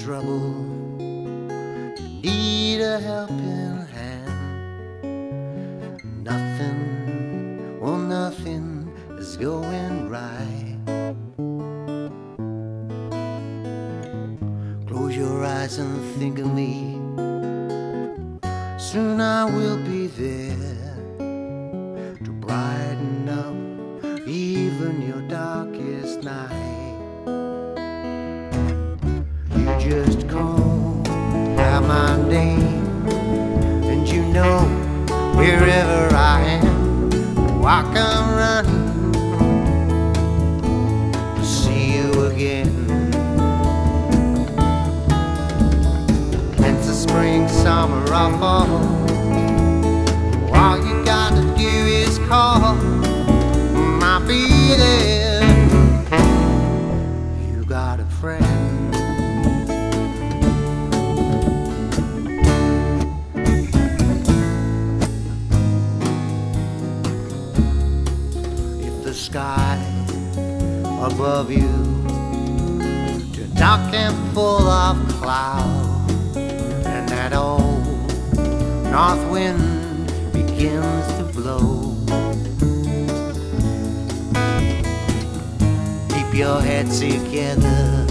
trouble, you need a helping hand. Nothing, well nothing is going right. Close your eyes and think of me. Soon I will be there to brighten up even your darkest night. You just call out my name, and you know wherever I am, I come running to see you again. Winter, spring, summer, or fall, all you gotta do is call. I'll be there. You got a friend. If the sky above you turned dark and full of clouds, and that old north wind begins to blow, your head together,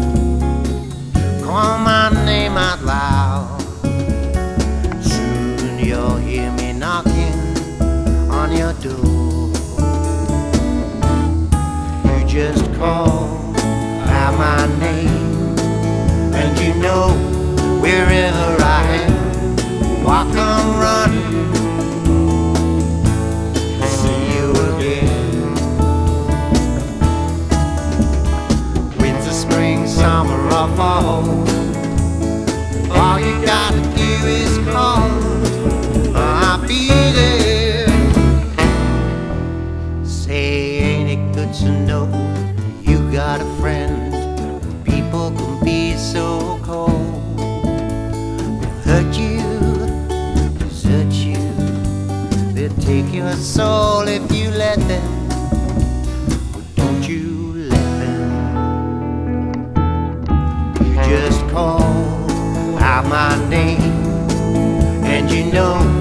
call my name out loud. Soon you'll hear me knocking on your door. You just call out my name, and you know wherever I am, I'll come running to see you again. Summer or fall, all you gotta do is call. I'll be there. Say, ain't it good to know you got a friend? People can be so cold. They'll hurt you, desert you, they'll take your soul if you let them. But don't you just call out my name, and you know